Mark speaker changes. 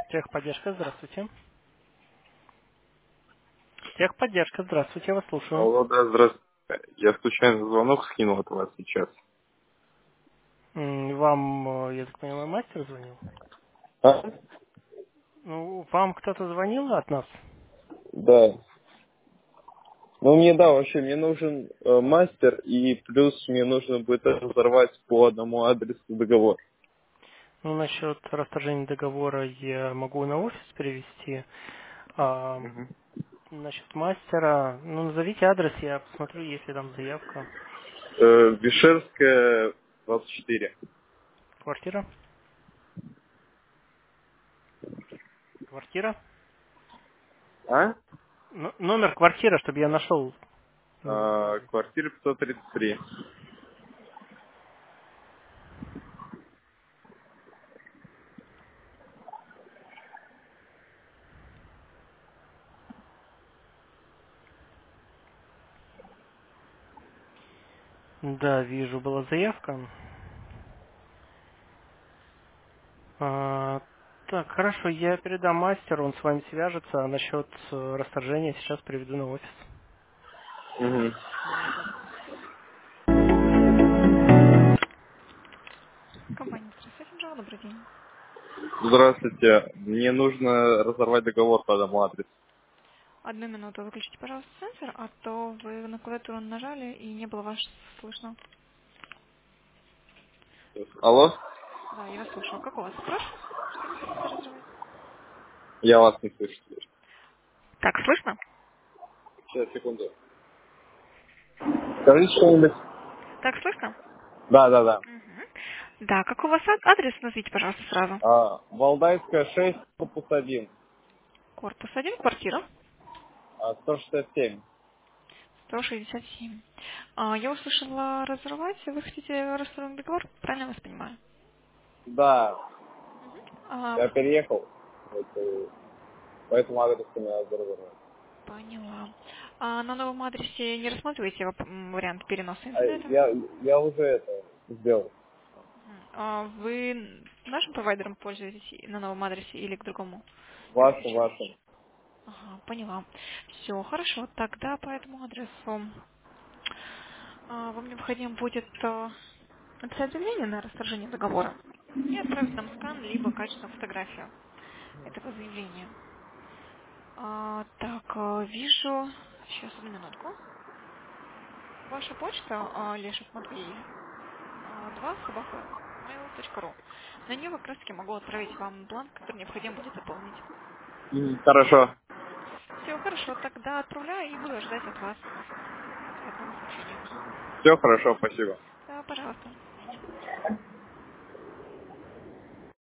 Speaker 1: Техподдержка, здравствуйте. Техподдержка, здравствуйте, я вас слушаю.
Speaker 2: Алло, да, здравствуйте. Я случайно звонок скинул от вас сейчас.
Speaker 1: Вам, я так понимаю, мастер звонил?
Speaker 2: А?
Speaker 1: Ну, вам кто-то звонил от нас?
Speaker 2: Да. Ну, мне, да, вообще, мне нужен мастер, и плюс мне нужно будет разорвать по одному адресу договор.
Speaker 1: Ну, насчет расторжения договора я могу на офис перевести. А
Speaker 2: Мгм.
Speaker 1: насчет мастера, ну, назовите адрес, я посмотрю, есть ли там заявка.
Speaker 2: Вишерская, 24.
Speaker 1: Квартира? Квартира?
Speaker 2: А?
Speaker 1: Номер квартиры, чтобы я нашел адрес.
Speaker 2: Квартира 533.
Speaker 1: Да, вижу, была заявка. А, так, хорошо, я передам мастеру, он с вами свяжется, а насчет расторжения сейчас приведу на офис.
Speaker 2: Мгм.
Speaker 3: Компания «Стресс Джо», добрый день.
Speaker 2: Здравствуйте. Мне нужно разорвать договор по одному адресу.
Speaker 3: Одну минуту, выключите, пожалуйста, сенсор, а то вы на клавиатуру нажали и не было вас слышно.
Speaker 2: Алло?
Speaker 3: Да, я вас слушаю. Как у вас? Хорошо? Что вы хотите разрывать?
Speaker 2: Я вас не слышу.
Speaker 3: Так, слышно?
Speaker 2: Сейчас, секунду. Скажите что-нибудь.
Speaker 3: Так, слышно?
Speaker 2: Да, да, да.
Speaker 3: Мгм. Да, как у вас адрес? Назовите, пожалуйста, сразу.
Speaker 2: Валдайская 6, корпус 1,
Speaker 3: Корпус 1, квартира
Speaker 2: 167.
Speaker 3: 167. Я услышала разрывать. Вы хотите расторгнуть договор? Правильно я вас понимаю?
Speaker 2: Да,
Speaker 3: Мгм. А,
Speaker 2: я переехал, вот, по этому адресу мне надо разорвать.
Speaker 3: Поняла. А на новом адресе не рассматриваете вариант переноса
Speaker 2: А
Speaker 3: интернета?
Speaker 2: я уже это сделал.
Speaker 3: Вы нашим провайдером пользуетесь на новом адресе или к другому
Speaker 2: Вашу.
Speaker 3: обращались? Ага, поняла. Все, хорошо. Тогда по этому адресу вам необходимо будет написать заявление на расторжение договора и отправить нам скан, либо качественную фотографию этого заявления. Так, вижу... Сейчас, одну минутку. Ваша почта, Лешев Матвей, 2 собака mail.ru. На нее как раз таки могу отправить вам бланк, который необходимо будет заполнить.
Speaker 2: Хорошо.
Speaker 3: Все, хорошо, тогда отправляю и буду ждать от вас ответного сообщения.
Speaker 2: Все хорошо, спасибо.
Speaker 3: Да, пожалуйста.